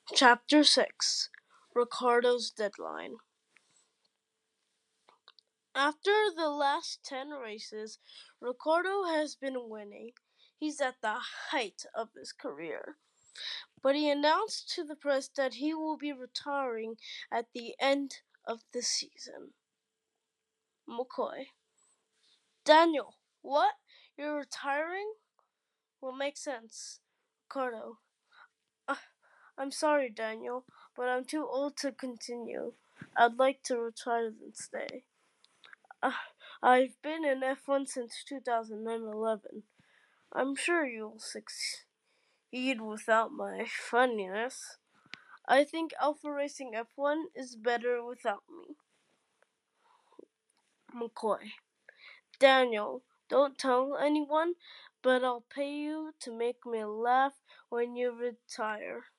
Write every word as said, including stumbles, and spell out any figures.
Chapter six Ricardo's Deadline. After the last ten races, Ricardo has been winning. He's at the height of his career. But he announced to the press that he will be retiring at the end of the season. McCoy. Daniel, what? You're retiring? Well, makes sense. Ricardo. Uh, I'm sorry, Daniel, but I'm too old to continue. I'd like to retire and stay. Uh, I've been in F one since two thousand eleven. I'm sure you'll succeed without my funniness. I think Alpha Racing F one is better without me. McCoy. Daniel, don't tell anyone, but I'll pay you to make me laugh when you retire.